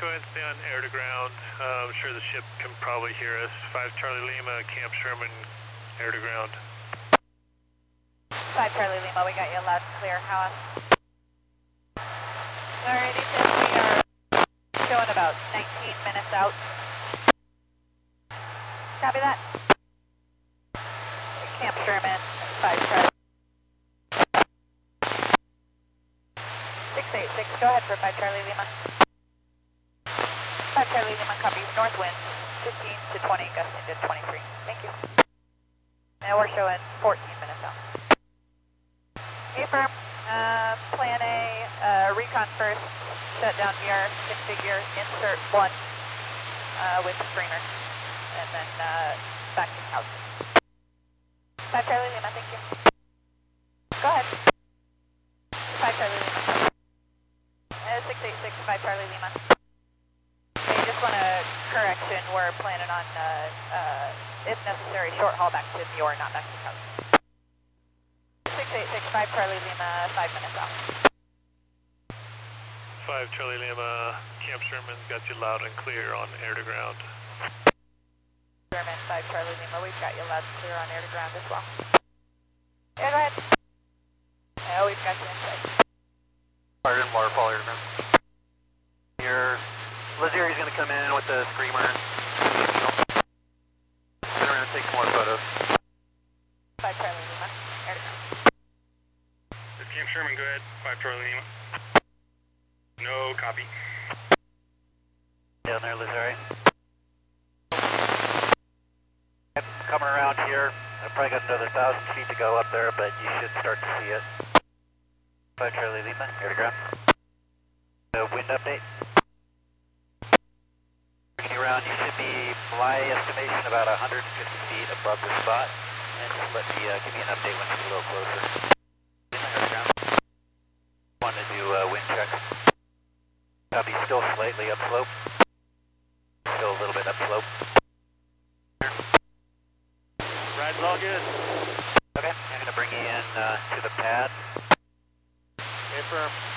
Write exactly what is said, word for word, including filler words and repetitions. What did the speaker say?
Go ahead and stay on air to ground. Uh, I'm sure the ship can probably hear us. five Charlie Lima, Camp Sherman, air to ground. five Charlie Lima, we got you loud and clear. How else? Alrighty, Tim, we are showing about nineteen minutes out. Copy that. Camp Sherman, five Charlie. six eight six, go ahead for five Charlie Lima. five Charlie Lima, copies north wind, fifteen to twenty, gusting to twenty-three. Thank you. Now we're showing fourteen minutes out. Affirm, uh, plan A, uh, recon first, shut down V R, six figure, insert one uh, with screamer, and then uh, back to house. five Charlie Lima, thank you. Go ahead. five Charlie Lima. Uh, six eight six, five Charlie Lima. Okay, just want a correction, we're planning on, uh, uh, if necessary, short haul back to Muir, not back to house. six eight six, five Charlie Lima, five minutes out. five Charlie Lima, Camp Sherman got you loud and clear on air to ground. Sherman, five Charlie Lima, we've got you loud and clear on air to ground as well. Yeah, go ahead. Yeah, we've got you inside. Pardon, waterfall airman. Your Lazeri's going to come in with the screamer. Sit around and take some more photos. five Charlie Lima, air to ground. This Camp Sherman, go ahead. five Charlie Lima. No copy. Down there, Lazeri. Coming around here. I've probably got another thousand feet to go up there, but you should start to see it. five Charlie Lima, air to ground. No wind update. Bringing you around, you should be, my estimation, about one hundred fifty feet above the spot. And just let me uh, give you an update when it's a little closer. Lima, air to ground. Want to do a uh, wind check. Copy, still slightly upslope. Still a little bit upslope. Ride's all good. Okay, I'm going to bring you in uh, to the pad. Affirm.